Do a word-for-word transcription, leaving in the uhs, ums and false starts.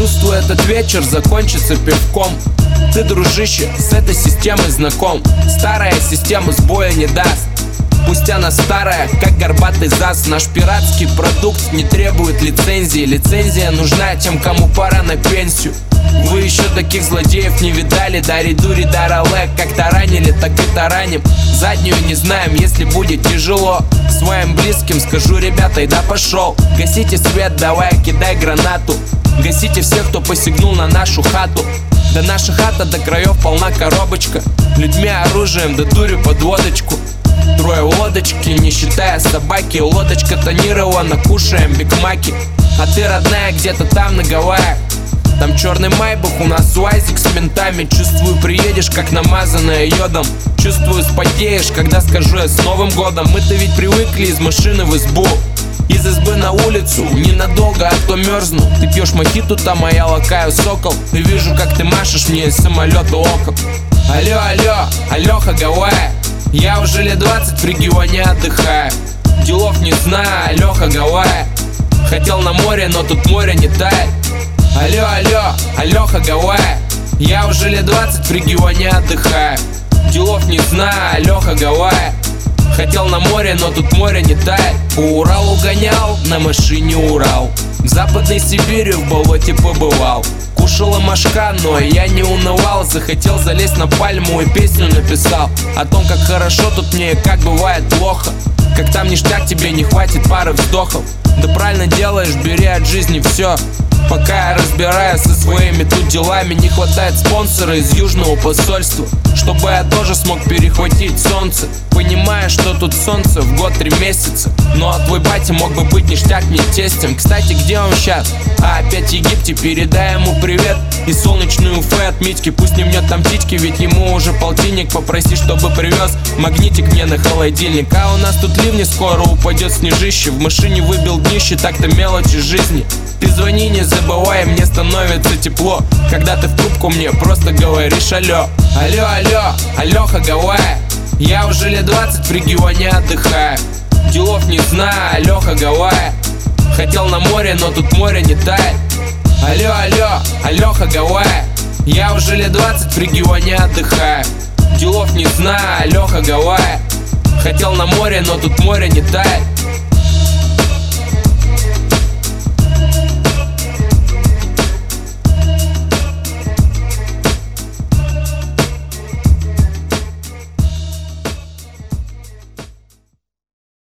Чувствую, этот вечер закончится пивком. Ты, дружище, с этой системой знаком. Старая система сбоя не даст, пусть она старая, как горбатый зас. Наш пиратский продукт не требует лицензии. Лицензия нужна тем, кому пора на пенсию. Вы еще таких злодеев не видали. Дари дури даралек, как таранили, так и тараним. Заднюю не знаем, если будет тяжело. Своим близким скажу: ребята, и да пошел. Гасите свет, давай, кидай гранату. Гасите всех, кто посягнул на нашу хату. Да наша хата до краев полна коробочка. Людьми, оружием, да дурью под водочку. Трое лодочки, не считая собаки. Лодочка тонирована, кушаем бигмаки. А ты, родная, где-то там на Гавайях. Там черный майбах, у нас уазик с ментами. Чувствую, приедешь, как намазанная йодом. Чувствую, спотеешь, когда скажу я с Новым годом. Мы-то ведь привыкли из машины в избу, из избы на улицу, ненадолго, а то мерзну. Ты пьешь мохито там, а я лакаю сокол. И вижу, как ты машешь мне из самолета оком. Алло, алло, Алёха Гавайи. Я уже лет двадцать в регионе отдыхаю. Делов не знаю, Алёха Гавайи. Хотел на море, но тут море не тает. Алло, алло, Алёха Гавайи. Я уже лет двадцать в регионе отдыхаю. Делов не знаю, Алёха Гавайи. Хотел на море, но тут море не тает. По Уралу гонял, на машине Урал. В Западной Сибири в болоте побывал. Кушала мошка, но я не унывал. Захотел залезть на пальму и песню написал о том, как хорошо тут мне и как бывает плохо. Как там ништяк, тебе не хватит пары вздохов. Да правильно делаешь, бери от жизни все. Пока я разбираюсь со своими тут делами, не хватает спонсора из южного посольства, чтобы я тоже смог перехватить солнце. Понимая, что тут солнце в год три месяца. Ну а твой батя мог бы быть ништяк мне тестем. Кстати, где он сейчас? А опять в Египте, передай ему привет. И солнечную Уфы от Митьки, пусть не мнет там титьки, ведь ему уже полтинник. Попроси, чтобы привез магнитик мне на холодильник. А у нас тут ливни, скоро упадет снежище. В машине выбил днище, так-то мелочи жизни. Ты звони, не забывай, мне становится тепло. Когда ты в трубку мне просто говоришь алло. Алло, алло, Алёха Гавайи. Я уже лет двадцать в регионе отдыхаю. Делов не знаю, Алёха Гавайи. Хотел на море, но тут море не тает. Алло, алло, Алёха Гавайи. Я уже лет двадцать в регионе отдыхаю. Делов не знаю, Алёха Гавайи. Хотел на море, но тут море не тает.